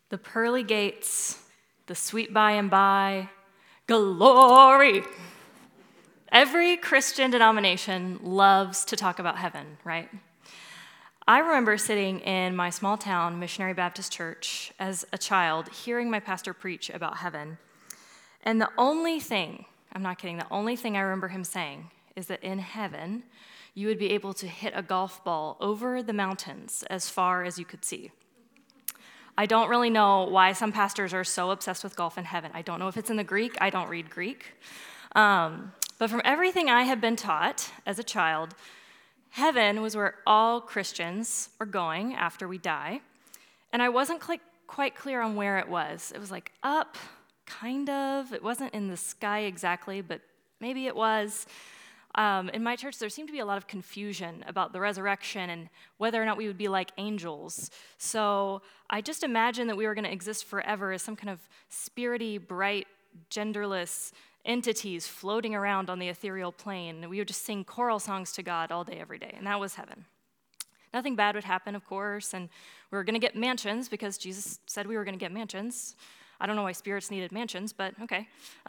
The pearly gates, the sweet by and by, glory. Every Christian denomination loves to talk about heaven, right? I remember sitting in my small town Missionary Baptist Church as a child, hearing my pastor preach about heaven. And the only thing, I'm not kidding, the only thing I remember him saying is that in heaven, you would be able to hit a golf ball over the mountains as far as you could see. I don't really know why some pastors are so obsessed with golf in heaven. I don't know if it's in the Greek. I don't read Greek. But from everything I have been taught as a child, heaven was where all Christians are going after we die. And I wasn't quite clear on where it was. It was like up, kind of. It wasn't in the sky exactly, but maybe it was. In my church, there seemed to be a lot of confusion about the resurrection and whether or not we would be like angels. So I just imagined that we were going to exist forever as some kind of spirity, bright, genderless entities floating around on the ethereal plane. We would just sing choral songs to God all day, every day, and that was heaven. Nothing bad would happen, of course, and we were going to get mansions because Jesus said we were going to get mansions. I don't know why spirits needed mansions, but okay.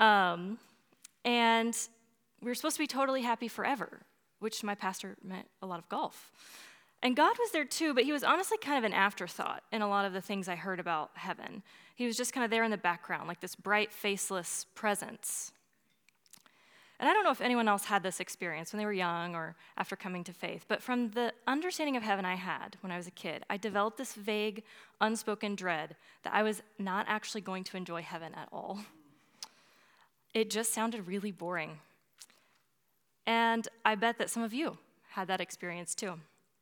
And we were supposed to be totally happy forever, which my pastor meant a lot of golf. And God was there too, but he was honestly kind of an afterthought in a lot of the things I heard about heaven. He was just kind of there in the background, like this bright, faceless presence. And I don't know if anyone else had this experience when they were young or after coming to faith, but from the understanding of heaven I had when I was a kid, I developed this vague, unspoken dread that I was not actually going to enjoy heaven at all. It just sounded really boring. And I bet that some of you had that experience too.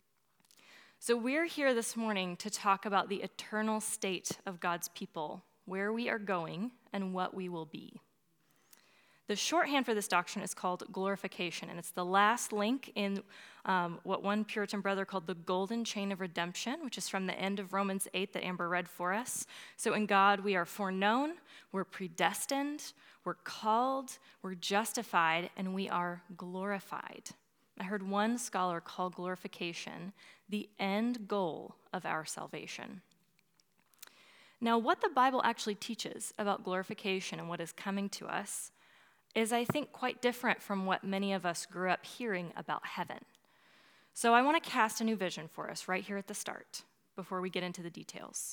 So we're here this morning to talk about the eternal state of God's people, where we are going and what we will be. The shorthand for this doctrine is called glorification, and it's the last link in what one Puritan brother called the golden chain of redemption, which is from the end of Romans 8 that Amber read for us. So in God, we are foreknown, we're predestined, we're called, we're justified, and we are glorified. I heard one scholar call glorification the end goal of our salvation. Now, what the Bible actually teaches about glorification and what is coming to us is, I think, quite different from what many of us grew up hearing about heaven. So I want to cast a new vision for us right here at the start, before we get into the details.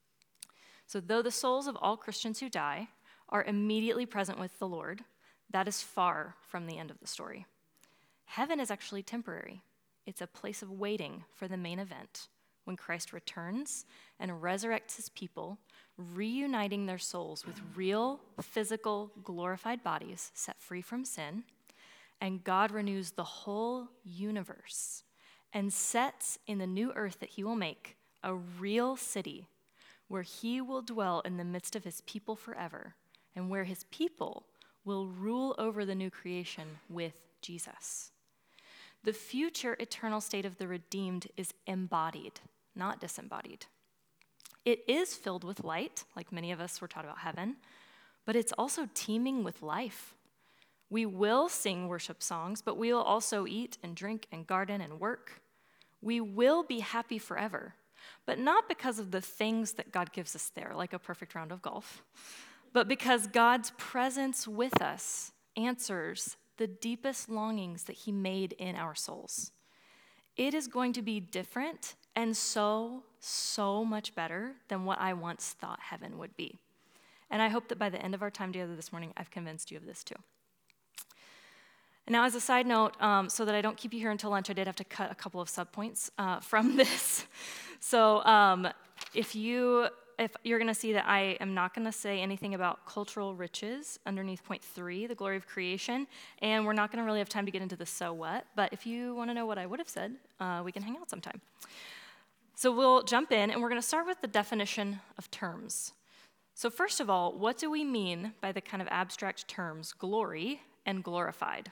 So though the souls of all Christians who die are immediately present with the Lord, that is far from the end of the story. Heaven is actually temporary. It's a place of waiting for the main event, when Christ returns and resurrects his people, reuniting their souls with real, physical, glorified bodies set free from sin, and God renews the whole universe and sets in the new earth that he will make a real city where he will dwell in the midst of his people forever, and where his people will rule over the new creation with Jesus. The future eternal state of the redeemed is embodied, not disembodied. It is filled with light, like many of us were taught about heaven, but it's also teeming with life. We will sing worship songs, but we will also eat and drink and garden and work. We will be happy forever, but not because of the things that God gives us there, like a perfect round of golf, but because God's presence with us answers the deepest longings that he made in our souls. It is going to be different and so much better than what I once thought heaven would be. And I hope that by the end of our time together this morning, I've convinced you of this too. Now, as a side note, so that I don't keep you here until lunch, I did have to cut a couple of subpoints from this. So if you're going to see that I am not going to say anything about cultural riches underneath point 3, the glory of creation, and we're not going to really have time to get into the so what, but if you want to know what I would have said, we can hang out sometime. So we'll jump in, and we're going to start with the definition of terms. So first of all, what do we mean by the kind of abstract terms glory and glorified?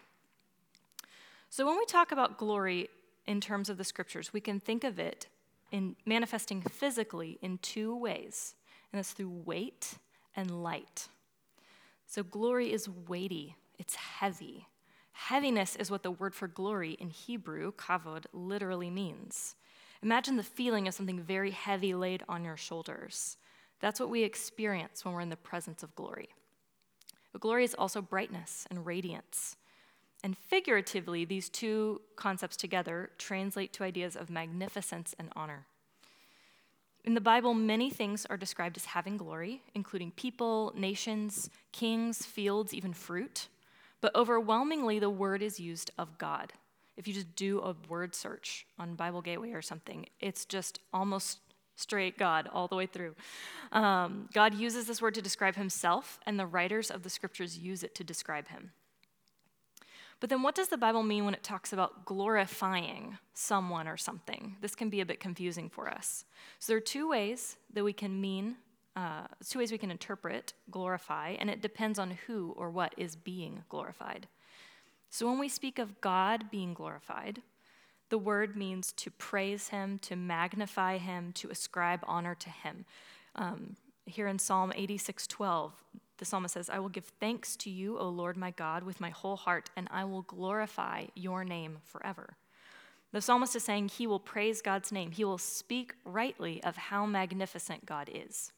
So when we talk about glory in terms of the scriptures, we can think of it in manifesting physically in two ways, and that's through weight and light. So glory is weighty, it's heavy. Heaviness is what the word for glory in Hebrew, kavod, literally means. Imagine the feeling of something very heavy laid on your shoulders. That's what we experience when we're in the presence of glory. But glory is also brightness and radiance. And figuratively, these two concepts together translate to ideas of magnificence and honor. In the Bible, many things are described as having glory, including people, nations, kings, fields, even fruit. But overwhelmingly, the word is used of God. If you just do a word search on Bible Gateway or something, it's just almost straight God all the way through. God uses this word to describe himself, and the writers of the scriptures use it to describe him. But then what does the Bible mean when it talks about glorifying someone or something? This can be a bit confusing for us. So there are two ways that we can interpret glorify, and it depends on who or what is being glorified. So when we speak of God being glorified, the word means to praise him, to magnify him, to ascribe honor to him. Here in Psalm 86:12, the psalmist says, "I will give thanks to you, O Lord my God, with my whole heart, and I will glorify your name forever." The psalmist is saying he will praise God's name. He will speak rightly of how magnificent God is.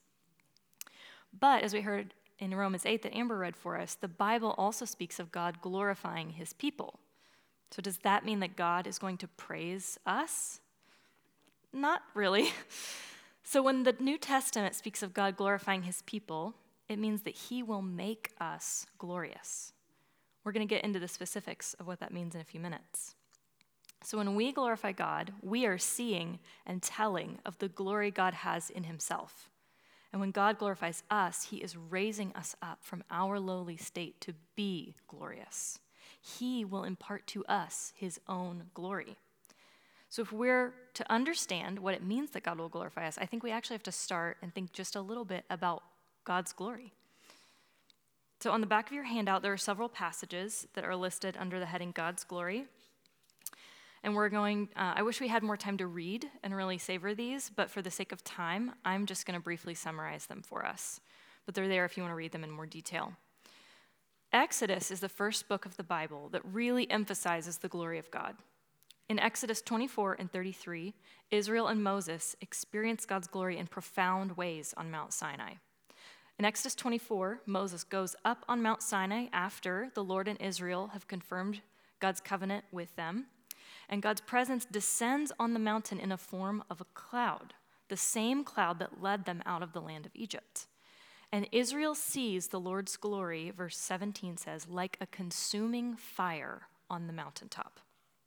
But as we heard in Romans 8 that Amber read for us, the Bible also speaks of God glorifying his people. So does that mean that God is going to praise us? Not really. So when the New Testament speaks of God glorifying his people, it means that he will make us glorious. We're going to get into the specifics of what that means in a few minutes. So when we glorify God, we are seeing and telling of the glory God has in himself. And when God glorifies us, he is raising us up from our lowly state to be glorious. He will impart to us his own glory. So if we're to understand what it means that God will glorify us, I think we actually have to start and think just a little bit about God's glory. So on the back of your handout, there are several passages that are listed under the heading God's glory. And I wish we had more time to read and really savor these, but for the sake of time, I'm just going to briefly summarize them for us. But they're there if you want to read them in more detail. Exodus is the first book of the Bible that really emphasizes the glory of God. In Exodus 24 and 33, Israel and Moses experience God's glory in profound ways on Mount Sinai. In Exodus 24, Moses goes up on Mount Sinai after the Lord and Israel have confirmed God's covenant with them. And God's presence descends on the mountain in a form of a cloud, the same cloud that led them out of the land of Egypt. And Israel sees the Lord's glory, verse 17 says, like a consuming fire on the mountaintop.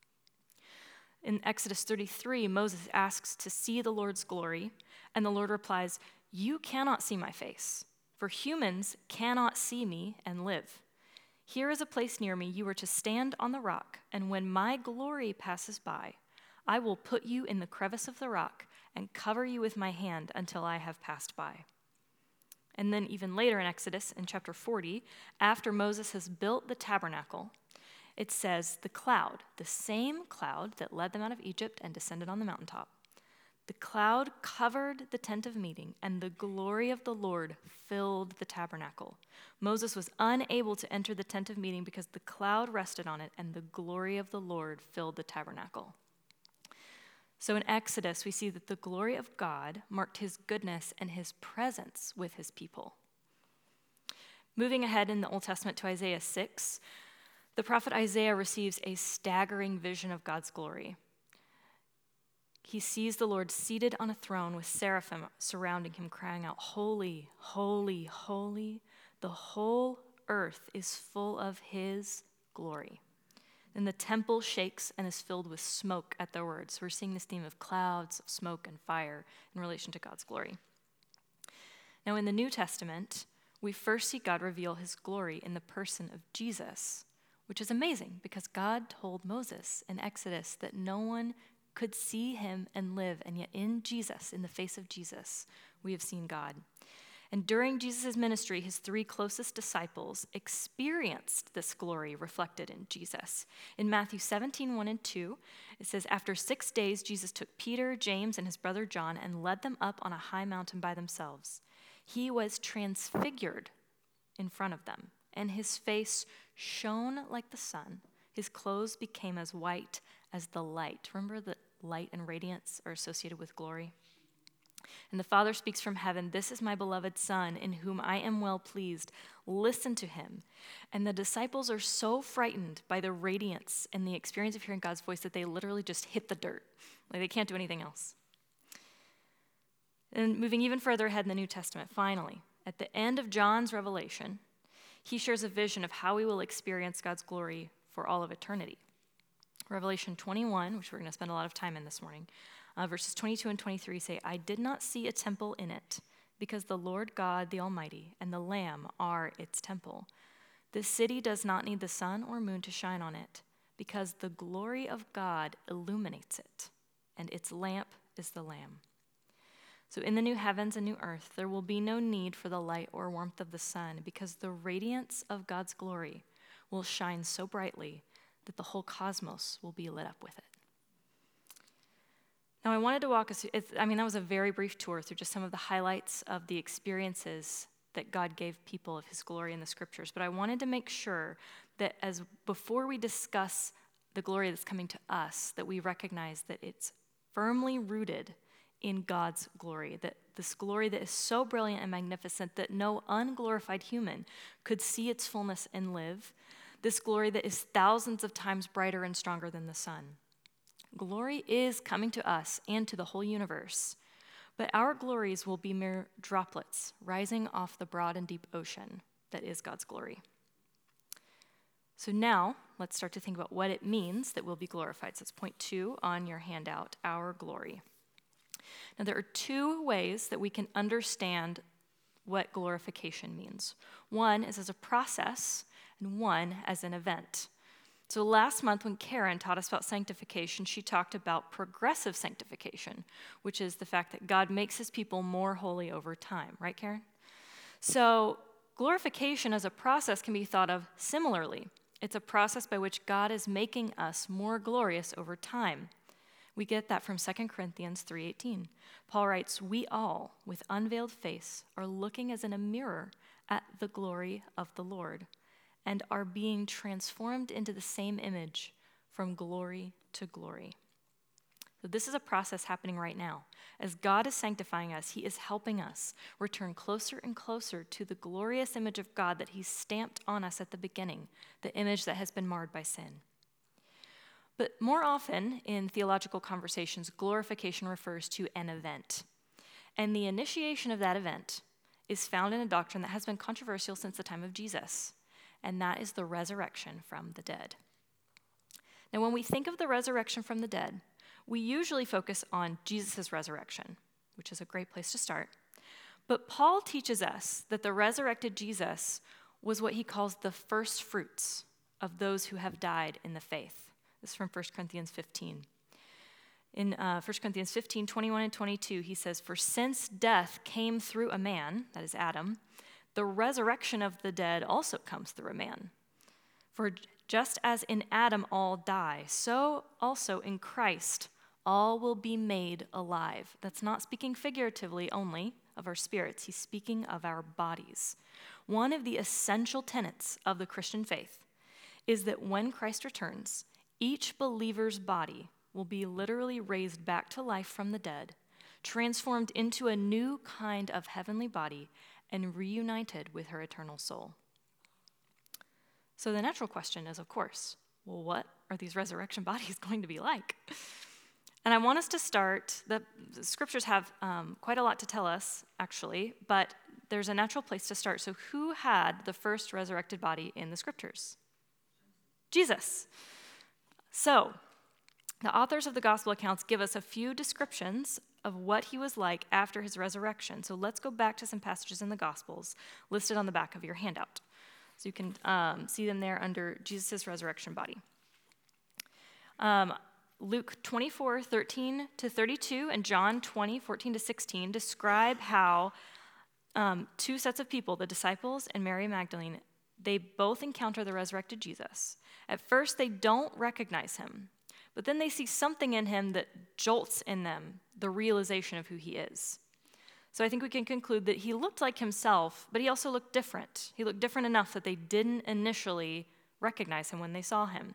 In Exodus 33, Moses asks to see the Lord's glory, and the Lord replies, "You cannot see my face, for humans cannot see me and live. Here is a place near me. You are to stand on the rock, and when my glory passes by, I will put you in the crevice of the rock and cover you with my hand until I have passed by." And then even later in Exodus, in chapter 40, after Moses has built the tabernacle, it says the cloud, the same cloud that led them out of Egypt and descended on the mountaintop, the cloud covered the tent of meeting, and the glory of the Lord filled the tabernacle. Moses was unable to enter the tent of meeting because the cloud rested on it, and the glory of the Lord filled the tabernacle. So in Exodus, we see that the glory of God marked his goodness and his presence with his people. Moving ahead in the Old Testament to Isaiah 6, the prophet Isaiah receives a staggering vision of God's glory. He sees the Lord seated on a throne with seraphim surrounding him, crying out, "Holy, holy, holy, the whole earth is full of his glory." And the temple shakes and is filled with smoke at their words. So we're seeing this theme of clouds, of smoke, and fire in relation to God's glory. Now in the New Testament, we first see God reveal his glory in the person of Jesus, which is amazing because God told Moses in Exodus that no one could see him and live, and yet in Jesus, in the face of Jesus, we have seen God. And during Jesus' ministry, his three closest disciples experienced this glory reflected in Jesus. In Matthew 17, 1 and 2, it says, "After 6 days, Jesus took Peter, James, and his brother John and led them up on a high mountain by themselves. He was transfigured in front of them, and his face shone like the sun. His clothes became as white as the light." Remember that light and radiance are associated with glory? And the Father speaks from heaven, "This is my beloved Son, in whom I am well pleased. Listen to him." And the disciples are so frightened by the radiance and the experience of hearing God's voice that they literally just hit the dirt. Like they can't do anything else. And moving even further ahead in the New Testament, finally, at the end of John's revelation, he shares a vision of how we will experience God's glory for all of eternity. Revelation 21, which we're going to spend a lot of time in this morning, verses 22 and 23 say, "I did not see a temple in it, because the Lord God, the Almighty, and the Lamb are its temple. The city does not need the sun or moon to shine on it, because the glory of God illuminates it, and its lamp is the Lamb." So in the new heavens and new earth, there will be no need for the light or warmth of the sun, because the radiance of God's glory will shine so brightly that the whole cosmos will be lit up with it. Now, I wanted to walk us through, that was a very brief tour through just some of the highlights of the experiences that God gave people of his glory in the scriptures. But I wanted to make sure that before we discuss the glory that's coming to us, that we recognize that it's firmly rooted in God's glory, that this glory that is so brilliant and magnificent that no unglorified human could see its fullness and live, this glory that is thousands of times brighter and stronger than the sun. Glory is coming to us and to the whole universe, but our glories will be mere droplets rising off the broad and deep ocean that is God's glory. So now, let's start to think about what it means that we'll be glorified. So it's point 2 on your handout, our glory. Now, there are 2 ways that we can understand what glorification means. One is as a process, and one as an event. So last month when Karen taught us about sanctification, she talked about progressive sanctification, which is the fact that God makes his people more holy over time. Right, Karen? So glorification as a process can be thought of similarly. It's a process by which God is making us more glorious over time. We get that from 2 Corinthians 3:18. Paul writes, "We all, with unveiled face, are looking as in a mirror at the glory of the Lord, and are being transformed into the same image from glory to glory." So this is a process happening right now. As God is sanctifying us, he is helping us return closer and closer to the glorious image of God that he stamped on us at the beginning, the image that has been marred by sin. But more often in theological conversations, glorification refers to an event. And the initiation of that event is found in a doctrine that has been controversial since the time of Jesus, and that is the resurrection from the dead. Now, when we think of the resurrection from the dead, we usually focus on Jesus' resurrection, which is a great place to start. But Paul teaches us that the resurrected Jesus was what he calls the first fruits of those who have died in the faith. This is from 1 Corinthians 15. In 1 Corinthians 15, 21 and 22, he says, "For since death came through a man," that is Adam, "the resurrection of the dead also comes through a man. For just as in Adam all die, so also in Christ all will be made alive." That's not speaking figuratively only of our spirits. He's speaking of our bodies. One of the essential tenets of the Christian faith is that when Christ returns, each believer's body will be literally raised back to life from the dead, transformed into a new kind of heavenly body, and reunited with her eternal soul. So the natural question is, of course, well, what are these resurrection bodies going to be like? And I want us to start, the scriptures have quite a lot to tell us, actually, but there's a natural place to start. So who had the first resurrected body in the scriptures? Jesus. So the authors of the gospel accounts give us a few descriptions of what he was like after his resurrection. So let's go back to some passages in the gospels listed on the back of your handout. So you can see them there under Jesus' resurrection body. Luke 24, 13 to 32, and John 20, 14 to 16 describe how 2 sets of people, the disciples and Mary Magdalene, they both encounter the resurrected Jesus. At first, they don't recognize him, but then they see something in him that jolts in them the realization of who he is. So I think we can conclude that he looked like himself, but he also looked different. He looked different enough that they didn't initially recognize him when they saw him.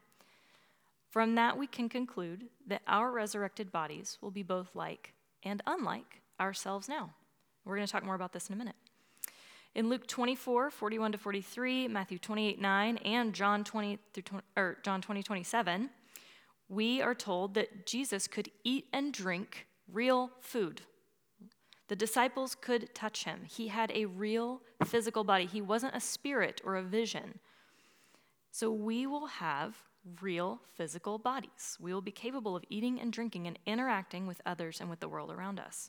From that, we can conclude that our resurrected bodies will be both like and unlike ourselves now. We're going to talk more about this in a minute. In Luke 24, 41 to 43, Matthew 28, 9, and John 20, 27, we are told that Jesus could eat and drink real food. The disciples could touch him. He had a real physical body. He wasn't a spirit or a vision. So we will have real physical bodies. We will be capable of eating and drinking and interacting with others and with the world around us.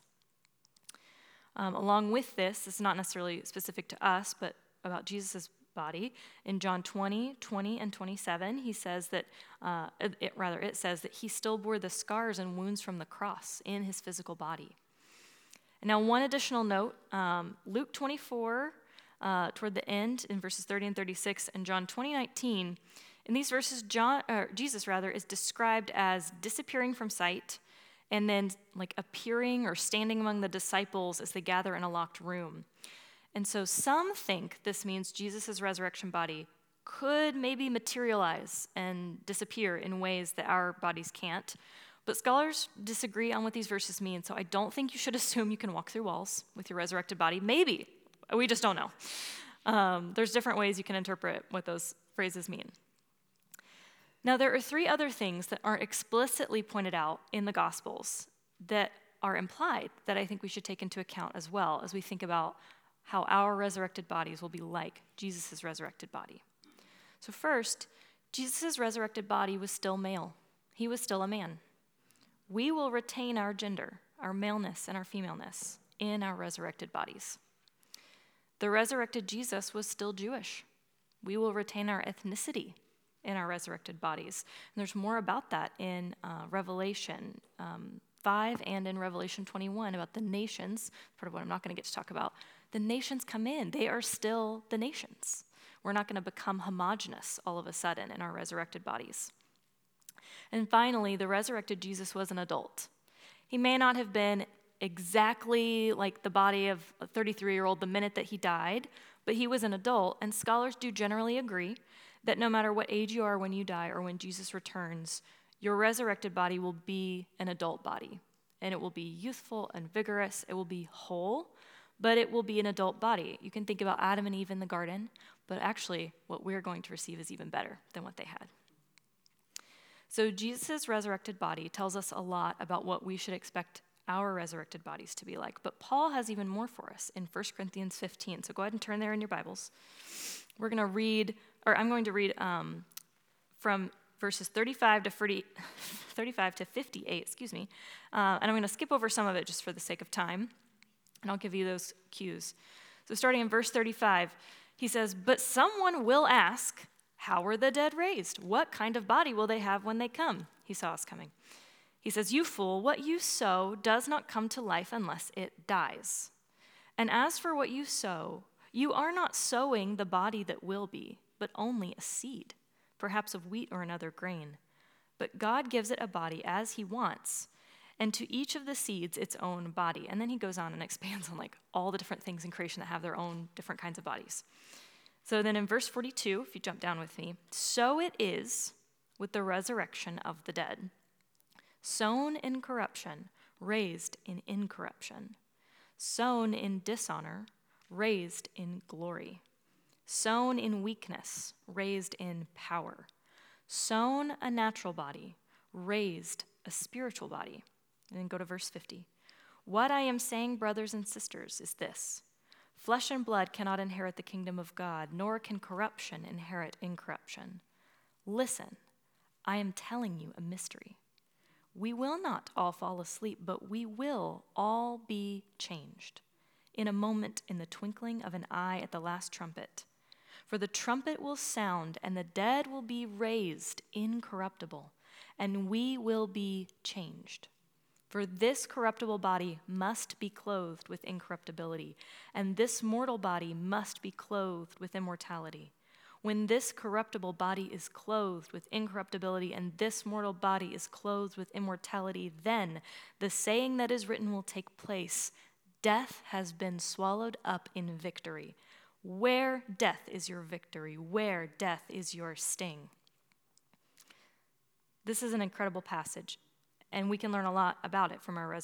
Along with this is not necessarily specific to us, but about Jesus' body. In John 20, 20, and 27, he says that, it says that he still bore the scars and wounds from the cross in his physical body. And now, one additional note, Luke 24, toward the end, in verses 30 and 36, and John 20:19, in these verses, Jesus is described as disappearing from sight and then like appearing or standing among the disciples as they gather in a locked room. And so some think this means Jesus' resurrection body could maybe materialize and disappear in ways that our bodies can't. But scholars disagree on what these verses mean, so I don't think you should assume you can walk through walls with your resurrected body. Maybe. We just don't know. There's different ways you can interpret what those phrases mean. Now, there are three other things that aren't explicitly pointed out in the Gospels that are implied that I think we should take into account as well as we think about how our resurrected bodies will be like Jesus' resurrected body. So first, Jesus' resurrected body was still male. He was still a man. We will retain our gender, our maleness and our femaleness in our resurrected bodies. The resurrected Jesus was still Jewish. We will retain our ethnicity in our resurrected bodies. And there's more about that in Revelation 5 and in Revelation 21 about the nations, part of what I'm not going to get to talk about. The nations come in. They are still the nations. We're not going to become homogenous all of a sudden in our resurrected bodies. And finally, the resurrected Jesus was an adult. He may not have been exactly like the body of a 33-year-old the minute that he died, but he was an adult, and scholars do generally agree that no matter what age you are when you die or when Jesus returns, your resurrected body will be an adult body, and it will be youthful and vigorous. It will be whole, but it will be an adult body. You can think about Adam and Eve in the garden, but actually what we're going to receive is even better than what they had. So Jesus' resurrected body tells us a lot about what we should expect our resurrected bodies to be like. But Paul has even more for us in 1 Corinthians 15. So go ahead and turn there in your Bibles. I'm going to read from verses 35 to 58, and I'm going to skip over some of it just for the sake of time, and I'll give you those cues. So starting in verse 35, he says, "But someone will ask, how were the dead raised? What kind of body will they have when they come?" He saw us coming. He says, "You fool, what you sow does not come to life unless it dies. And as for what you sow, you are not sowing the body that will be, but only a seed, perhaps of wheat or another grain. But God gives it a body as he wants, and to each of the seeds its own body." And then he goes on and expands on like all the different things in creation that have their own different kinds of bodies. So then in verse 42, if you jump down with me, "So it is with the resurrection of the dead. Sown in corruption, raised in incorruption. Sown in dishonor, raised in glory. Sown in weakness, raised in power. Sown a natural body, raised a spiritual body." And then go to verse 50. "What I am saying, brothers and sisters, is this: flesh and blood cannot inherit the kingdom of God, nor can corruption inherit incorruption. Listen, I am telling you a mystery. We will not all fall asleep, but we will all be changed. In a moment, in the twinkling of an eye at the last trumpet. For the trumpet will sound, and the dead will be raised incorruptible, and we will be changed. For this corruptible body must be clothed with incorruptibility, and this mortal body must be clothed with immortality. When this corruptible body is clothed with incorruptibility, and this mortal body is clothed with immortality, then the saying that is written will take place: death has been swallowed up in victory. Where, death, is your victory? Where, death, is your sting?" This is an incredible passage, and we can learn a lot about it from our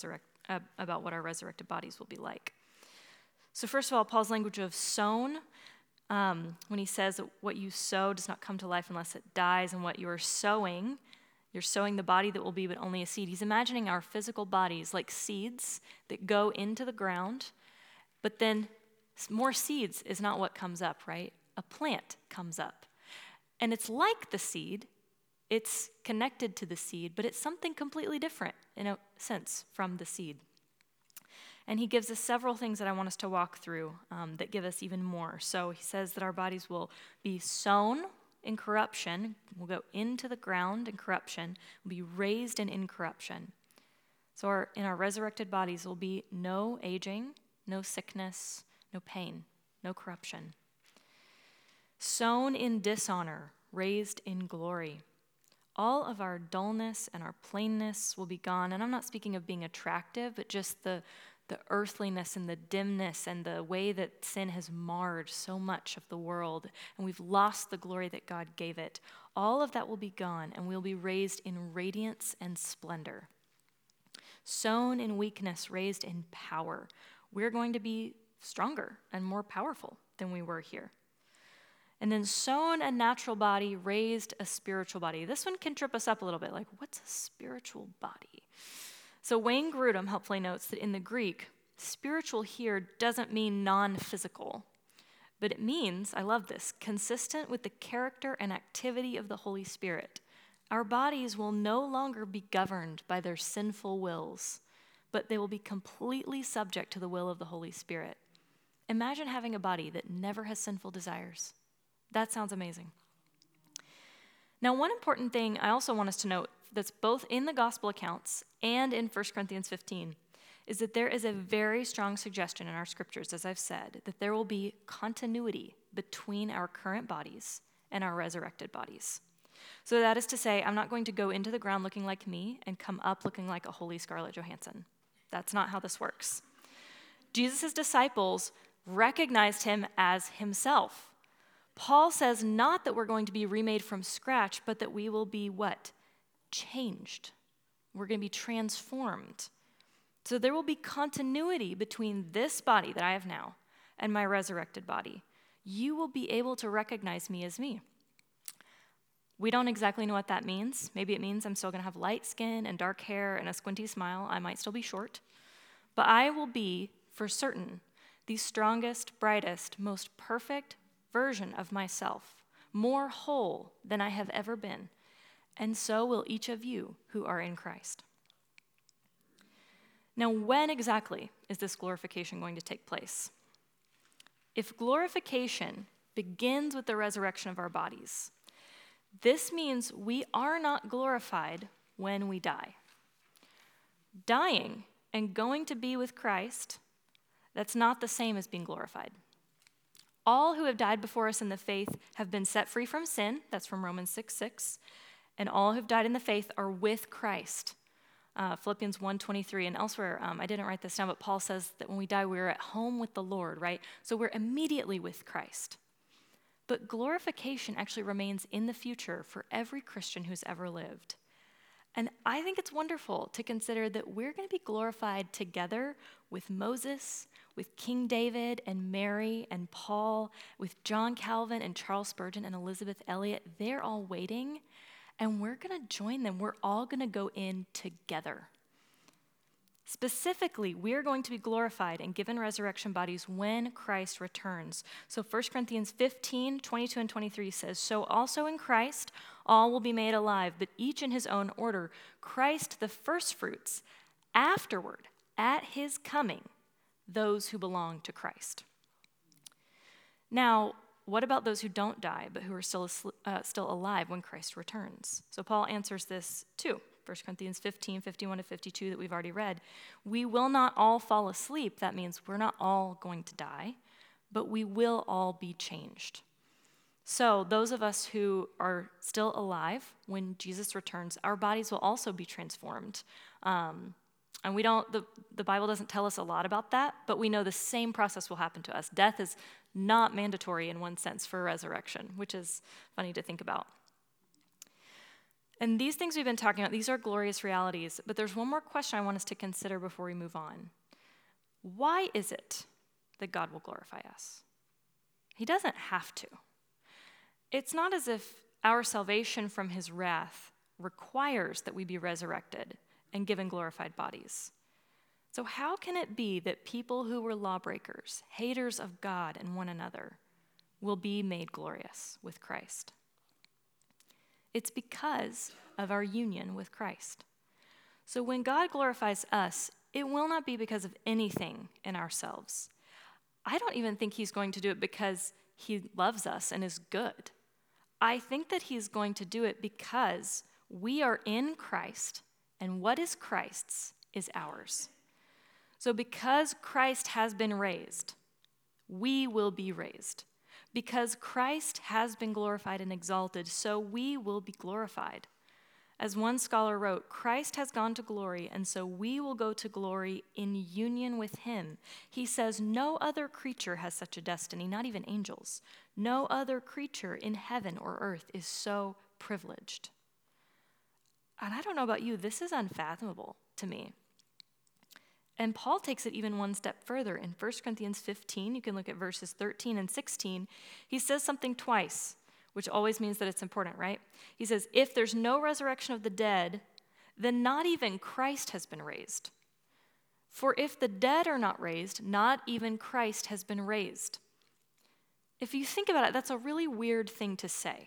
about what our resurrected bodies will be like. So first of all, Paul's language of sown, when he says that what you sow does not come to life unless it dies, and what you're sowing the body that will be but only a seed. He's imagining our physical bodies like seeds that go into the ground, but then more seeds is not what comes up, right? A plant comes up. And it's like the seed, it's connected to the seed, but it's something completely different in a sense from the seed. And he gives us several things that I want us to walk through that give us even more. So he says that our bodies will be sown in corruption, will go into the ground in corruption, will be raised in incorruption. So in our resurrected bodies will be no aging, no sickness, no pain, no corruption. Sown in dishonor, raised in glory. All of our dullness and our plainness will be gone. And I'm not speaking of being attractive, but just the earthliness and the dimness and the way that sin has marred so much of the world, and we've lost the glory that God gave it. All of that will be gone, and we'll be raised in radiance and splendor. Sown in weakness, raised in power. We're going to be stronger and more powerful than we were here. And then sown a natural body, raised a spiritual body. This one can trip us up a little bit, like, what's a spiritual body? So Wayne Grudem helpfully notes that in the Greek, spiritual here doesn't mean non-physical, but it means, I love this, consistent with the character and activity of the Holy Spirit. Our bodies will no longer be governed by their sinful wills, but they will be completely subject to the will of the Holy Spirit. Imagine having a body that never has sinful desires. That sounds amazing. Now, one important thing I also want us to note that's both in the gospel accounts and in 1 Corinthians 15 is that there is a very strong suggestion in our scriptures, as I've said, that there will be continuity between our current bodies and our resurrected bodies. So that is to say, I'm not going to go into the ground looking like me and come up looking like a holy Scarlett Johansson. That's not how this works. Jesus' disciples recognized him as himself. Paul says not that we're going to be remade from scratch, but that we will be what? Changed. We're going to be transformed. So there will be continuity between this body that I have now and my resurrected body. You will be able to recognize me as me. We don't exactly know what that means. Maybe it means I'm still going to have light skin and dark hair and a squinty smile. I might still be short. But I will be, for certain, the strongest, brightest, most perfect version of myself, more whole than I have ever been. And so will each of you who are in Christ. Now, when exactly is this glorification going to take place? If glorification begins with the resurrection of our bodies, this means we are not glorified when we die. Dying and going to be with Christ, that's not the same as being glorified. All who have died before us in the faith have been set free from sin. That's from Romans 6:6. And all who have died in the faith are with Christ. Philippians 1:23 and elsewhere, I didn't write this down, but Paul says that when we die, we're at home with the Lord, right? So we're immediately with Christ. But glorification actually remains in the future for every Christian who's ever lived. And I think it's wonderful to consider that we're going to be glorified together with Moses, with King David and Mary and Paul, with John Calvin and Charles Spurgeon and Elizabeth Elliot. They're all waiting, and we're going to join them. We're all going to go in together. Specifically, we're going to be glorified and given resurrection bodies when Christ returns. So 1 Corinthians 15:22 and 23 says, "So also in Christ all will be made alive, but each in his own order. Christ the firstfruits, afterward, at his coming, those who belong to Christ." Now, what about those who don't die, but who are still alive when Christ returns? So Paul answers this too. 1 Corinthians 15:51 to 52 that we've already read. We will not all fall asleep. That means we're not all going to die, but we will all be changed. So those of us who are still alive when Jesus returns, our bodies will also be transformed. And the Bible doesn't tell us a lot about that, but we know the same process will happen to us. Death is not mandatory in one sense for resurrection, which is funny to think about. And these things we've been talking about, these are glorious realities, but there's one more question I want us to consider before we move on. Why is it that God will glorify us? He doesn't have to. It's not as if our salvation from his wrath requires that we be resurrected and given glorified bodies. So how can it be that people who were lawbreakers, haters of God and one another, will be made glorious with Christ? It's because of our union with Christ. So when God glorifies us, it will not be because of anything in ourselves. I don't even think he's going to do it because he loves us and is good. I think that he's going to do it because we are in Christ, and what is Christ's is ours. So because Christ has been raised, we will be raised. Because Christ has been glorified and exalted, so we will be glorified. As one scholar wrote, Christ has gone to glory, and so we will go to glory in union with him. He says no other creature has such a destiny, not even angels. No other creature in heaven or earth is so privileged. And I don't know about you, this is unfathomable to me. And Paul takes it even one step further. In 1 Corinthians 15, you can look at verses 13 and 16. He says something twice, which always means that it's important, right? He says, if there's no resurrection of the dead, then not even Christ has been raised. For if the dead are not raised, not even Christ has been raised. If you think about it, that's a really weird thing to say.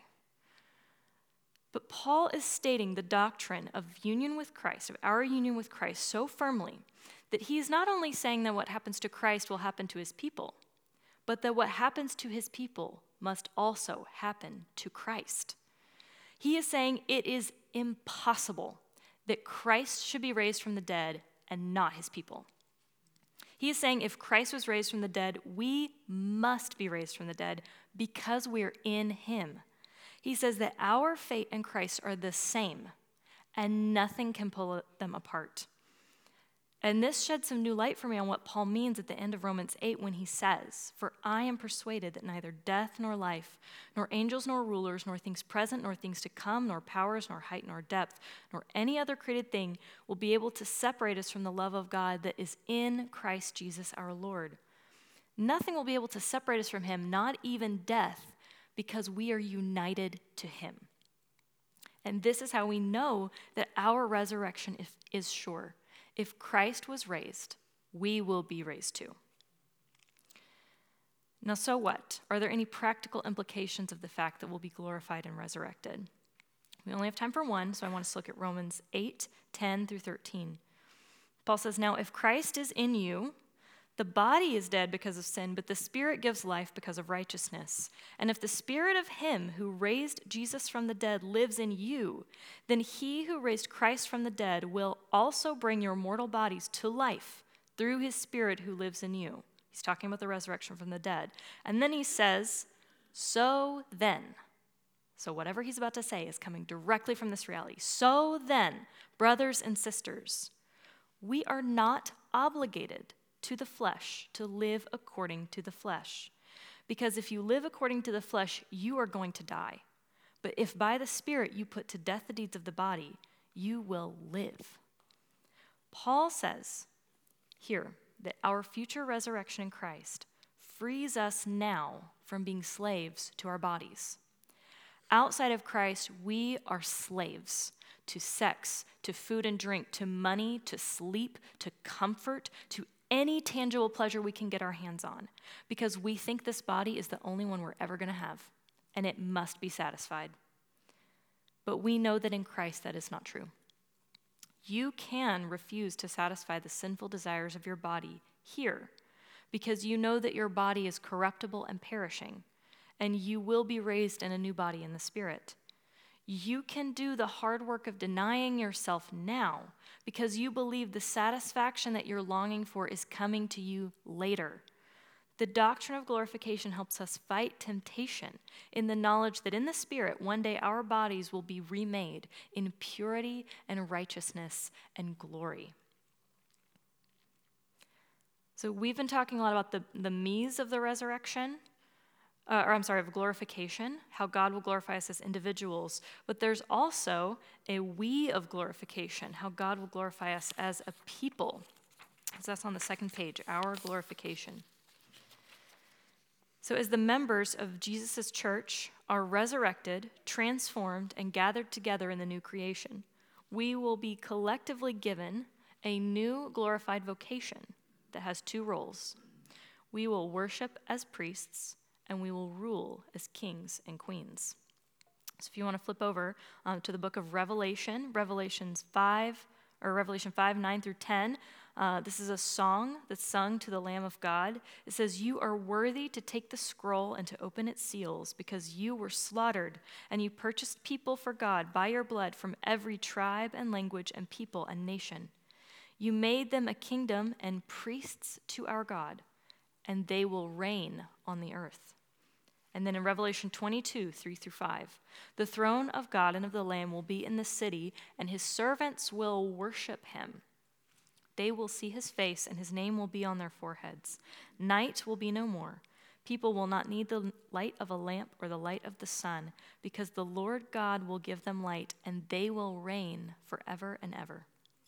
But Paul is stating the doctrine of union with Christ, of our union with Christ, so firmly that he's not only saying that what happens to Christ will happen to his people, but that what happens to his people must also happen to Christ. He is saying it is impossible that Christ should be raised from the dead and not his people. He is saying if Christ was raised from the dead, we must be raised from the dead because we're in him. He says that our fate and Christ are the same, and nothing can pull them apart. And this sheds some new light for me on what Paul means at the end of Romans 8 when he says, for I am persuaded that neither death nor life, nor angels nor rulers, nor things present, nor things to come, nor powers, nor height, nor depth, nor any other created thing will be able to separate us from the love of God that is in Christ Jesus our Lord. Nothing will be able to separate us from him, not even death, because we are united to him. And this is how we know that our resurrection is sure. If Christ was raised, we will be raised too. Now, so what? Are there any practical implications of the fact that we'll be glorified and resurrected? We only have time for one, so I want us to look at Romans 8, 10 through 13. Paul says, now if Christ is in you, the body is dead because of sin, but the Spirit gives life because of righteousness. And if the Spirit of him who raised Jesus from the dead lives in you, then he who raised Christ from the dead will also bring your mortal bodies to life through his Spirit who lives in you. He's talking about the resurrection from the dead. And then he says, so then. So whatever he's about to say is coming directly from this reality. So then, brothers and sisters, we are not obligated to the flesh, to live according to the flesh. Because if you live according to the flesh, you are going to die. But if by the Spirit you put to death the deeds of the body, you will live. Paul says here that our future resurrection in Christ frees us now from being slaves to our bodies. Outside of Christ, we are slaves to sex, to food and drink, to money, to sleep, to comfort, to any tangible pleasure we can get our hands on, because we think this body is the only one we're ever going to have, and it must be satisfied. But we know that in Christ that is not true. You can refuse to satisfy the sinful desires of your body here, because you know that your body is corruptible and perishing, and you will be raised in a new body in the Spirit. You can do the hard work of denying yourself now because you believe the satisfaction that you're longing for is coming to you later. The doctrine of glorification helps us fight temptation in the knowledge that in the Spirit, one day our bodies will be remade in purity and righteousness and glory. So we've been talking a lot about the me's of the resurrection. of glorification, how God will glorify us as individuals, but there's also a we of glorification, how God will glorify us as a people. So that's on the second page, our glorification. So as the members of Jesus' church are resurrected, transformed, and gathered together in the new creation, we will be collectively given a new glorified vocation that has two roles. We will worship as priests, and we will rule as kings and queens. So if you want to flip over to the book of Revelation, Revelation 5, 9 through 10, this is a song that's sung to the Lamb of God. It says, "You are worthy to take the scroll and to open its seals, because you were slaughtered, and you purchased people for God by your blood from every tribe and language and people and nation. You made them a kingdom and priests to our God, and they will reign on the earth." And then in Revelation 22, 3 through 5, "The throne of God and of the Lamb will be in the city, and his servants will worship him. They will see his face, and his name will be on their foreheads. Night will be no more. People will not need the light of a lamp or the light of the sun, because the Lord God will give them light, and they will reign forever and ever."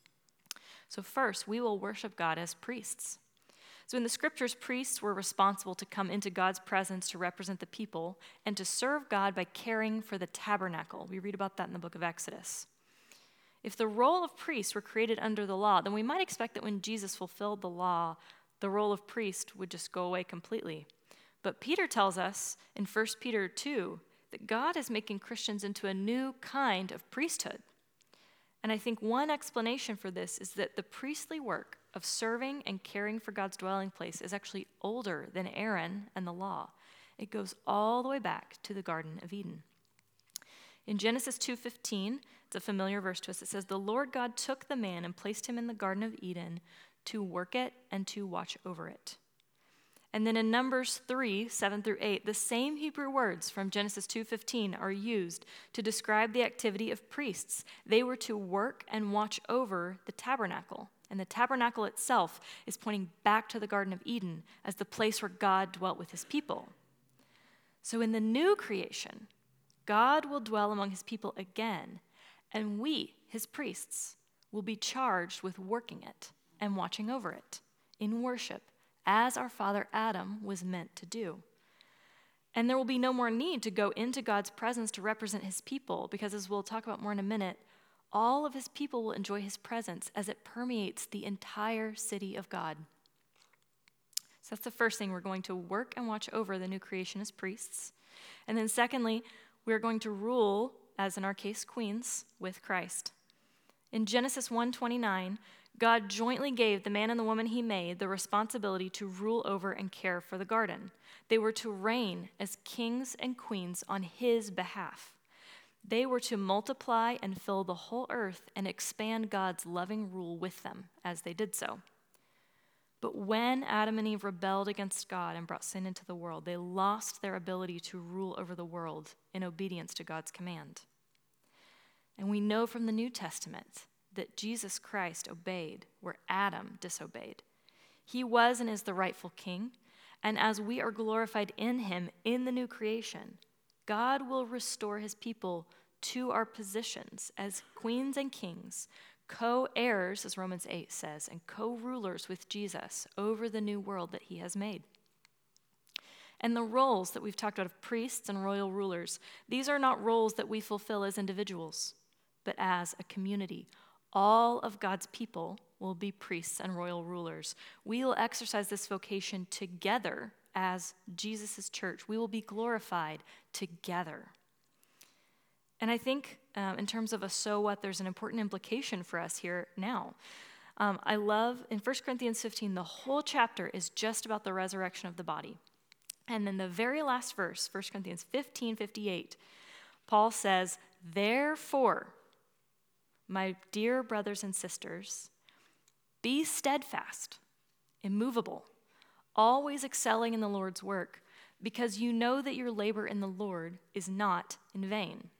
So first, we will worship God as priests. So in the scriptures, priests were responsible to come into God's presence to represent the people and to serve God by caring for the tabernacle. We read about that in the book of Exodus. If the role of priests were created under the law, then we might expect that when Jesus fulfilled the law, the role of priest would just go away completely. But Peter tells us in 1 Peter 2 that God is making Christians into a new kind of priesthood. And I think one explanation for this is that the priestly work of serving and caring for God's dwelling place is actually older than Aaron and the law. It goes all the way back to the Garden of Eden. In Genesis 2:15, it's a familiar verse to us. It says, "The Lord God took the man and placed him in the Garden of Eden to work it and to watch over it." And then in Numbers 3, 7 through 8, the same Hebrew words from Genesis 2:15 are used to describe the activity of priests. They were to work and watch over the tabernacle. And the tabernacle itself is pointing back to the Garden of Eden as the place where God dwelt with his people. So in the new creation, God will dwell among his people again, and we, his priests, will be charged with working it and watching over it in worship, as our father Adam was meant to do. And there will be no more need to go into God's presence to represent his people, because as we'll talk about more in a minute, all of his people will enjoy his presence as it permeates the entire city of God. So that's the first thing. We're going to work and watch over the new creation as priests. And then secondly, we're going to rule, as in our case, queens, with Christ. In Genesis 1:29, God jointly gave the man and the woman he made the responsibility to rule over and care for the garden. They were to reign as kings and queens on his behalf. They were to multiply and fill the whole earth and expand God's loving rule with them as they did so. But when Adam and Eve rebelled against God and brought sin into the world, they lost their ability to rule over the world in obedience to God's command. And we know from the New Testament that Jesus Christ obeyed where Adam disobeyed. He was and is the rightful king, and as we are glorified in him in the new creation, God will restore his people to our positions as queens and kings, co-heirs, as Romans 8 says, and co-rulers with Jesus over the new world that he has made. And the roles that we've talked about of priests and royal rulers, these are not roles that we fulfill as individuals, but as a community. All of God's people will be priests and royal rulers. We will exercise this vocation together as Jesus' church. We will be glorified together. And I think in terms of a so what, there's an important implication for us here now. I love in 1 Corinthians 15, the whole chapter is just about the resurrection of the body. And then the very last verse, 1 Corinthians 15:58, Paul says, "Therefore, my dear brothers and sisters, be steadfast, immovable, always excelling in the Lord's work, because you know that your labor in the Lord is not in vain."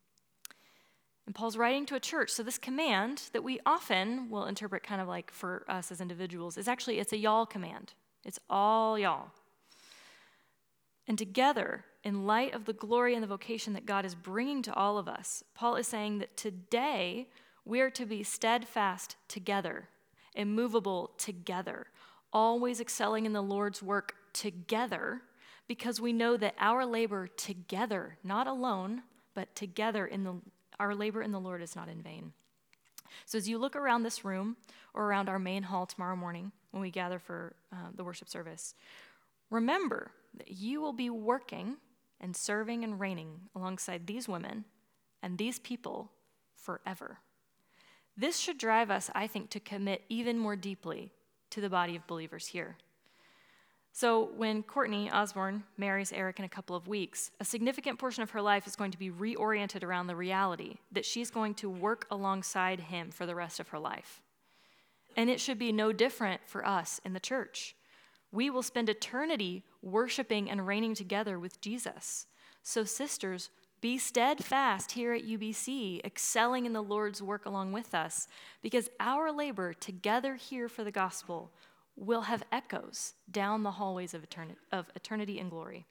And Paul's writing to a church, so this command that we often will interpret kind of like for us as individuals is actually, it's a y'all command. It's all y'all. And together, in light of the glory and the vocation that God is bringing to all of us, Paul is saying that today we are to be steadfast together, immovable together, always excelling in the Lord's work together, because we know that our labor together, not alone, but together our labor in the Lord is not in vain. So as you look around this room or around our main hall tomorrow morning when we gather for the worship service, remember that you will be working and serving and reigning alongside these women and these people forever. This should drive us, I think, to commit even more deeply to the body of believers here. So when Courtney Osborne marries Eric in a couple of weeks, a significant portion of her life is going to be reoriented around the reality that she's going to work alongside him for the rest of her life. And it should be no different for us in the church. We will spend eternity worshiping and reigning together with Jesus. So sisters, be steadfast here at UBC, excelling in the Lord's work along with us, because our labor together here for the gospel will have echoes down the hallways of eternity and glory.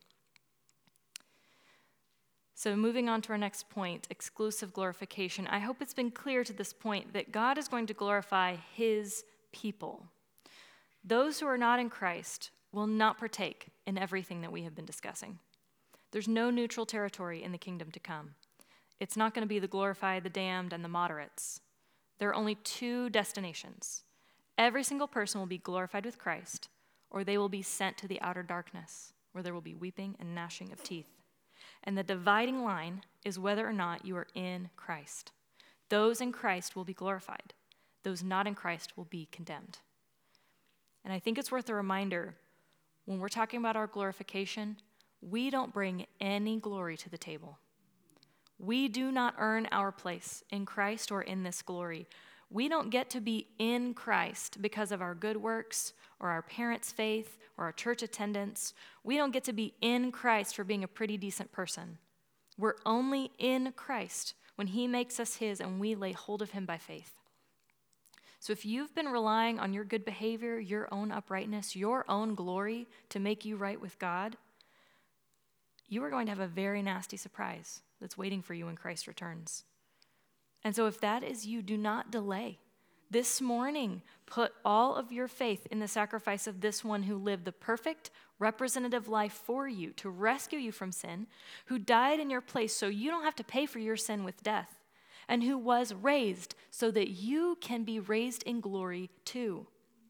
So moving on to our next point, exclusive glorification. I hope it's been clear to this point that God is going to glorify his people. Those who are not in Christ will not partake in everything that we have been discussing. There's no neutral territory in the kingdom to come. It's not going to be the glorified, the damned, and the moderates. There are only two destinations. Every single person will be glorified with Christ, or they will be sent to the outer darkness, where there will be weeping and gnashing of teeth. And the dividing line is whether or not you are in Christ. Those in Christ will be glorified. Those not in Christ will be condemned. And I think it's worth a reminder, when we're talking about our glorification, we don't bring any glory to the table. We do not earn our place in Christ or in this glory. We don't get to be in Christ because of our good works or our parents' faith or our church attendance. We don't get to be in Christ for being a pretty decent person. We're only in Christ when he makes us his and we lay hold of him by faith. So if you've been relying on your good behavior, your own uprightness, your own glory to make you right with God, you are going to have a very nasty surprise that's waiting for you when Christ returns. And so if that is you, do not delay. This morning, put all of your faith in the sacrifice of this one who lived the perfect, representative life for you to rescue you from sin, who died in your place so you don't have to pay for your sin with death, and who was raised so that you can be raised in glory too.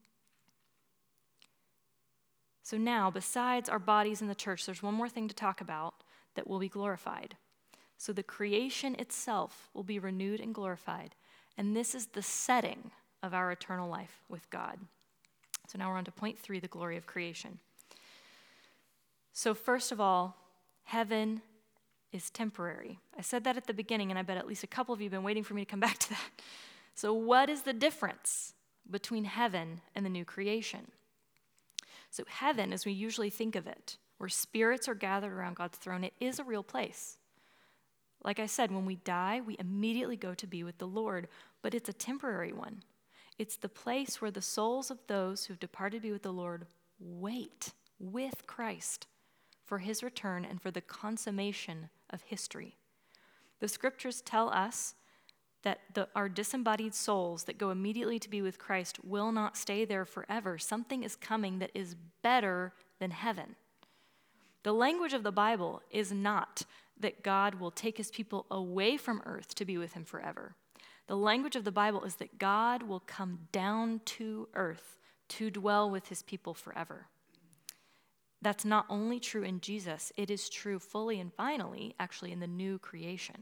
So now, besides our bodies in the church, there's one more thing to talk about that will be glorified. So the creation itself will be renewed and glorified. And this is the setting of our eternal life with God. So now we're on to point 3, the glory of creation. So first of all, heaven is temporary. I said that at the beginning, and I bet at least a couple of you have been waiting for me to come back to that. So what is the difference between heaven and the new creation? So heaven, as we usually think of it, where spirits are gathered around God's throne, it is a real place. Like I said, when we die, we immediately go to be with the Lord, but it's a temporary one. It's the place where the souls of those who've departed to be with the Lord wait with Christ for his return and for the consummation of history. The scriptures tell us that our disembodied souls that go immediately to be with Christ will not stay there forever. Something is coming that is better than heaven. The language of the Bible is not that God will take his people away from earth to be with him forever. The language of the Bible is that God will come down to earth to dwell with his people forever. That's not only true in Jesus, it is true fully and finally, actually, in the new creation.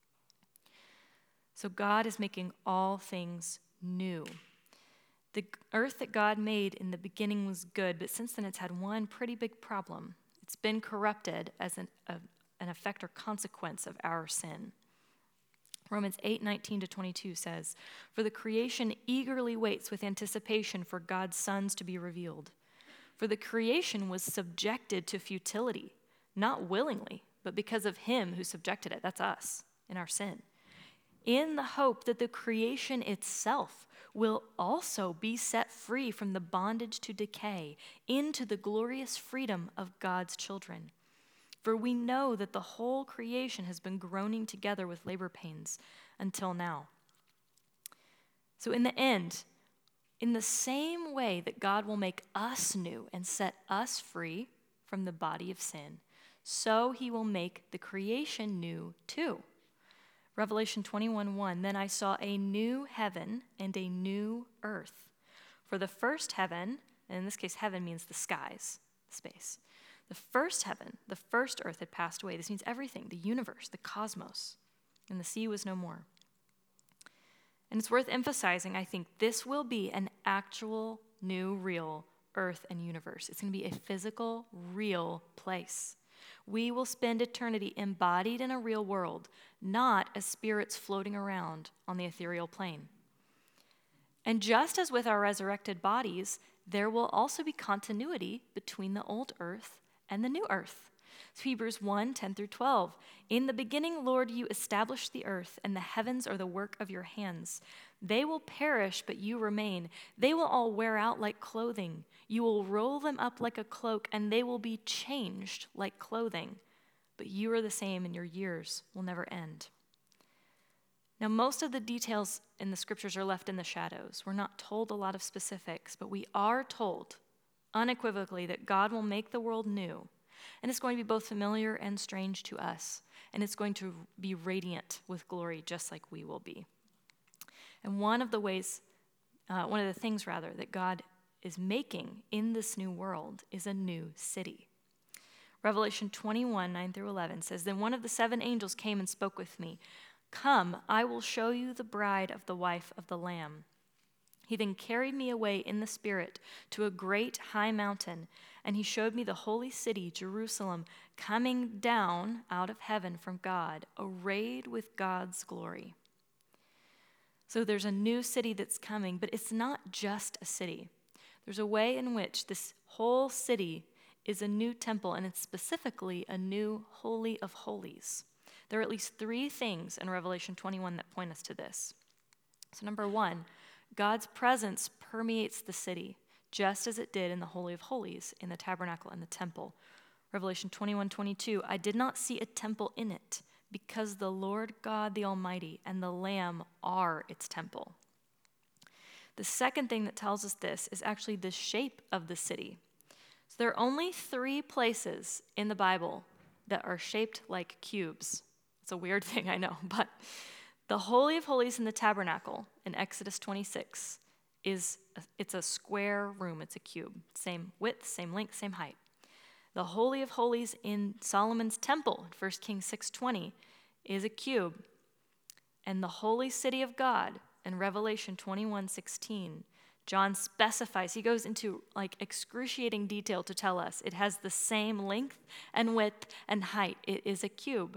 So God is making all things new. The earth that God made in the beginning was good, but since then it's had one pretty big problem. It's been corrupted as an effect or consequence of our sin. Romans 8:19-22 says, "For the creation eagerly waits with anticipation for God's sons to be revealed. For the creation was subjected to futility, not willingly, but because of him who subjected it." That's us, in our sin. "In the hope that the creation itself will also be set free from the bondage to decay into the glorious freedom of God's children. For we know that the whole creation has been groaning together with labor pains until now. So in the end, in the same way that God will make us new and set us free from the body of sin, so he will make the creation new too. Revelation 21:1, then I saw a new heaven and a new earth. For the first heaven, and in this case heaven means the skies, space. The first heaven, the first earth had passed away. This means everything, the universe, the cosmos, and the sea was no more. And it's worth emphasizing, I think, this will be an actual, new, real earth and universe. It's going to be a physical, real place. We will spend eternity embodied in a real world, not as spirits floating around on the ethereal plane. And just as with our resurrected bodies, there will also be continuity between the old earth and the new earth. So Hebrews 1:10-12. In the beginning, Lord, you established the earth, and the heavens are the work of your hands. They will perish, but you remain. They will all wear out like clothing. You will roll them up like a cloak, and they will be changed like clothing. But you are the same, and your years will never end. Now, most of the details in the scriptures are left in the shadows. We're not told a lot of specifics, but we are told unequivocally that God will make the world new. And it's going to be both familiar and strange to us. And it's going to be radiant with glory, just like we will be. And one of the things that God is making in this new world is a new city. Revelation 21:9-11 says, then one of the 7 angels came and spoke with me. Come, I will show you the bride of the wife of the Lamb. He then carried me away in the Spirit to a great high mountain, and he showed me the holy city, Jerusalem, coming down out of heaven from God, arrayed with God's glory. So there's a new city that's coming, but it's not just a city. There's a way in which this whole city is a new temple, and it's specifically a new Holy of Holies. There are at least 3 things in Revelation 21 that point us to this. So number 1, God's presence permeates the city, just as it did in the Holy of Holies, in the tabernacle and the temple. Revelation 21:22, I did not see a temple in it, because the Lord God the Almighty and the Lamb are its temple. The second thing that tells us this is actually the shape of the city. So there are only 3 places in the Bible that are shaped like cubes. It's a weird thing, I know, but the Holy of Holies in the tabernacle in Exodus 26 it's a square room, it's a cube. Same width, same length, same height. The Holy of Holies in Solomon's temple, 1 Kings 6:20, is a cube. And the holy city of God in Revelation 21:16, John specifies, he goes into like excruciating detail to tell us it has the same length and width and height. It is a cube.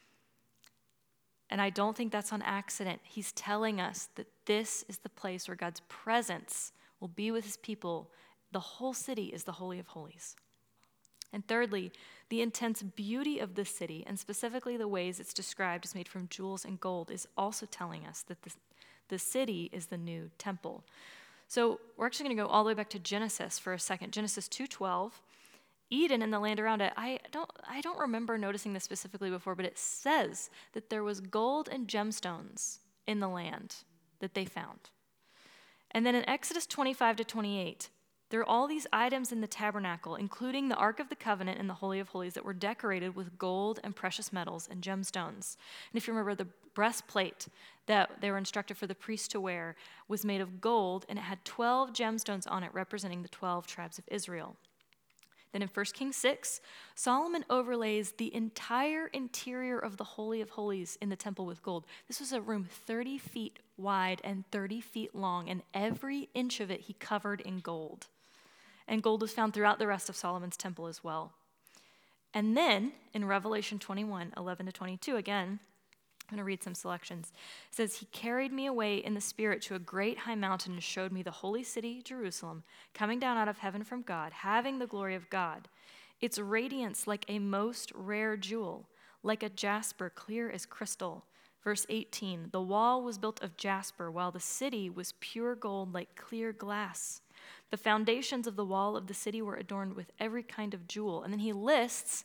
And I don't think that's on accident. He's telling us that this is the place where God's presence will be with his people. The whole city is the Holy of Holies. And thirdly, the intense beauty of the city, and specifically the ways it's described as made from jewels and gold, is also telling us that the city is the new temple. So we're actually going to go all the way back to Genesis for a second. Genesis 2:12. Eden and the land around it, I don't remember noticing this specifically before, but it says that there was gold and gemstones in the land that they found. And then in Exodus 25-28, there are all these items in the tabernacle, including the Ark of the Covenant and the Holy of Holies, that were decorated with gold and precious metals and gemstones. And if you remember, the breastplate that they were instructed for the priest to wear was made of gold, and it had 12 gemstones on it representing the 12 tribes of Israel. Then in 1 Kings 6, Solomon overlays the entire interior of the Holy of Holies in the temple with gold. This was a room 30 feet wide and 30 feet long, and every inch of it he covered in gold. And gold was found throughout the rest of Solomon's temple as well. And then in Revelation 21:11-22, again, I'm going to read some selections. It says, he carried me away in the Spirit to a great high mountain and showed me the holy city, Jerusalem, coming down out of heaven from God, having the glory of God. Its radiance like a most rare jewel, like a jasper clear as crystal. Verse 18, the wall was built of jasper, while the city was pure gold like clear glass. The foundations of the wall of the city were adorned with every kind of jewel. And then he lists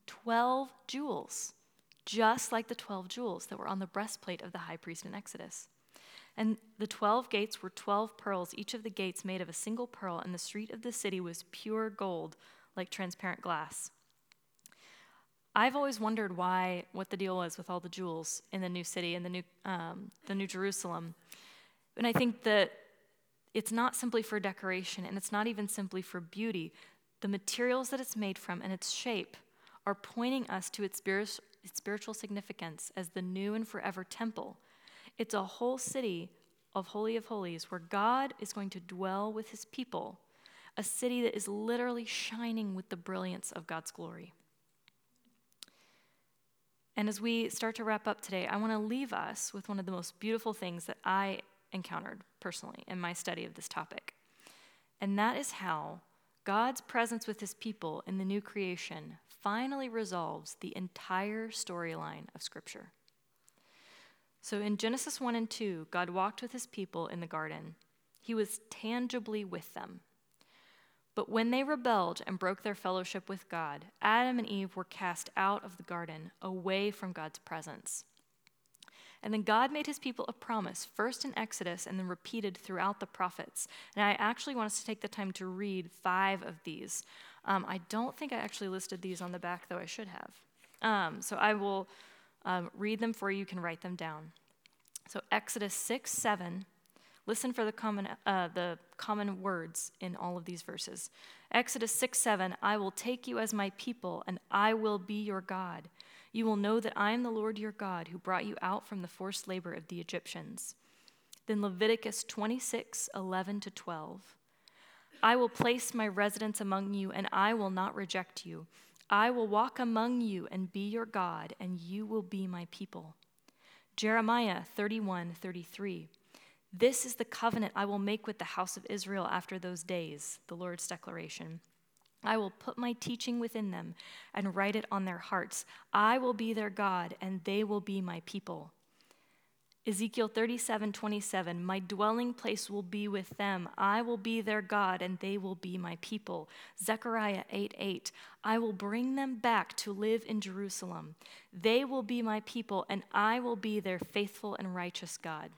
12 jewels, just like the 12 jewels that were on the breastplate of the high priest in Exodus. And the 12 gates were 12 pearls, each of the gates made of a single pearl, and the street of the city was pure gold, like transparent glass. I've always wondered what the deal was with all the jewels in the new city and the new Jerusalem. And I think that it's not simply for decoration, and it's not even simply for beauty. The materials that it's made from and its shape are pointing us to its spiritual significance as the new and forever temple. It's a whole city of Holy of Holies where God is going to dwell with his people, a city that is literally shining with the brilliance of God's glory. And as we start to wrap up today, I want to leave us with one of the most beautiful things that I encountered personally in my study of this topic. And that is how God's presence with his people in the new creation finally resolves the entire storyline of Scripture. So in Genesis 1 and 2, God walked with his people in the garden. He was tangibly with them. But when they rebelled and broke their fellowship with God, Adam and Eve were cast out of the garden, away from God's presence. And then God made his people a promise, first in Exodus and then repeated throughout the prophets. And I actually want us to take the time to read 5 of these. I don't think I actually listed these on the back, though I should have. So I will read them for you. You can write them down. So Exodus 6, 7. Listen for the common words in all of these verses. Exodus 6, 7, I will take you as my people, and I will be your God. You will know that I am the Lord your God, who brought you out from the forced labor of the Egyptians. Then Leviticus 26, 11 to 12. I will place my residence among you, and I will not reject you. I will walk among you and be your God, and you will be my people. Jeremiah 31, 33. This is the covenant I will make with the house of Israel after those days, the Lord's declaration. I will put my teaching within them and write it on their hearts. I will be their God, and they will be my people. Ezekiel 37, 27, my dwelling place will be with them. I will be their God, and they will be my people. Zechariah 8, 8, I will bring them back to live in Jerusalem. They will be my people, and I will be their faithful and righteous God.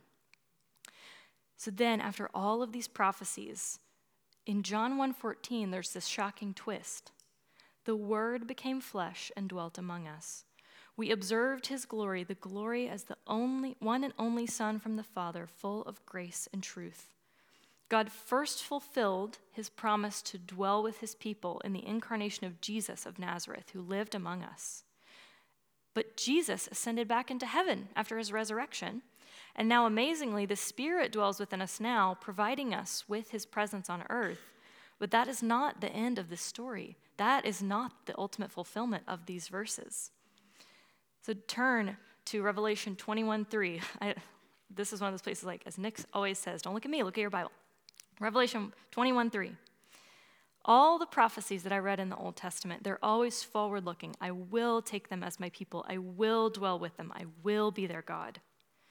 So then, after all of these prophecies, in John 1:14, there's this shocking twist. The Word became flesh and dwelt among us. We observed his glory, the glory as the one and only Son from the Father, full of grace and truth. God first fulfilled his promise to dwell with his people in the incarnation of Jesus of Nazareth, who lived among us. But Jesus ascended back into heaven after his resurrection. And now, amazingly, the Spirit dwells within us now, providing us with his presence on earth. But that is not the end of this story. That is not the ultimate fulfillment of these verses. So turn to Revelation 21:3. This is one of those places, like, as Nick always says, don't look at me, look at your Bible. Revelation 21:3. All the prophecies that I read in the Old Testament, they're always forward-looking. I will take them as my people. I will dwell with them. I will be their God.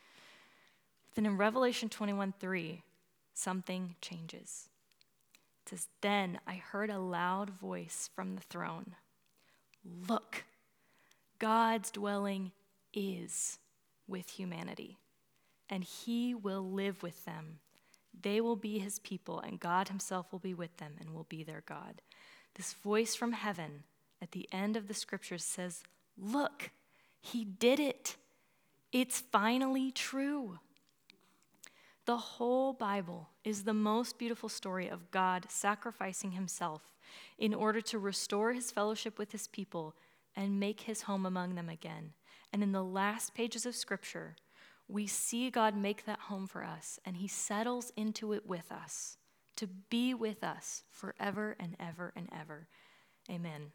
Then in Revelation 21:3, something changes. It says, then I heard a loud voice from the throne. Look, God's dwelling is with humanity, and he will live with them. They will be his people, and God himself will be with them and will be their God. This voice from heaven at the end of the scriptures says, look, he did it. It's finally true. The whole Bible is the most beautiful story of God sacrificing himself in order to restore his fellowship with his people and make his home among them again. And in the last pages of Scripture, we see God make that home for us, and he settles into it with us to be with us forever and ever and ever. Amen.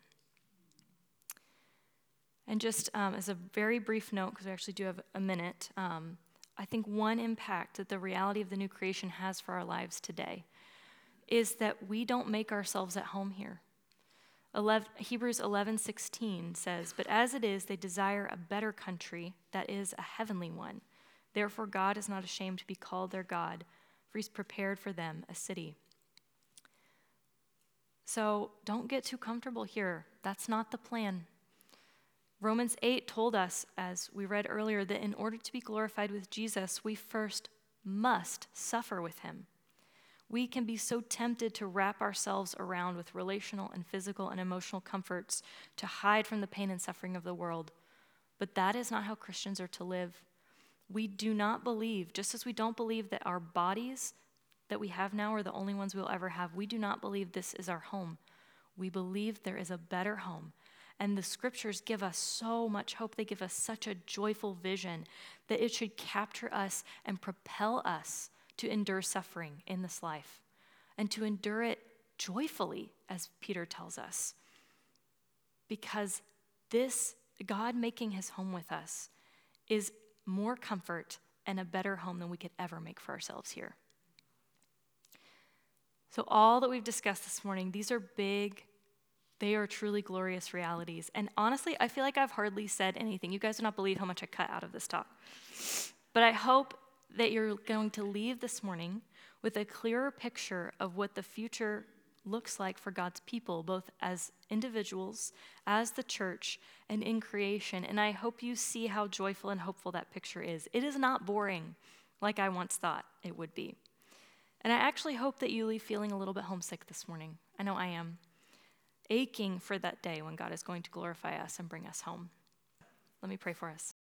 And just as a very brief note, because we actually do have a minute, I think one impact that the reality of the new creation has for our lives today is that we don't make ourselves at home here. Hebrews 11:16 says, but as it is, they desire a better country, that is, a heavenly one. Therefore, God is not ashamed to be called their God, for he's prepared for them a city. So don't get too comfortable here. That's not the plan. Romans 8 told us, as we read earlier, that in order to be glorified with Jesus, we first must suffer with him. We can be so tempted to wrap ourselves around with relational and physical and emotional comforts to hide from the pain and suffering of the world. But that is not how Christians are to live. We do not believe, just as we don't believe that our bodies that we have now are the only ones we'll ever have, we do not believe this is our home. We believe there is a better home. And the scriptures give us so much hope. They give us such a joyful vision that it should capture us and propel us to endure suffering in this life and to endure it joyfully, as Peter tells us. Because this, God making his home with us, is more comfort and a better home than we could ever make for ourselves here. So all that we've discussed this morning, these are big, they are truly glorious realities. And honestly, I feel like I've hardly said anything. You guys do not believe how much I cut out of this talk. But I hope that you're going to leave this morning with a clearer picture of what the future looks like for God's people, both as individuals, as the church, and in creation. And I hope you see how joyful and hopeful that picture is. It is not boring like I once thought it would be. And I actually hope that you leave feeling a little bit homesick this morning. I know I am. Aching for that day when God is going to glorify us and bring us home. Let me pray for us.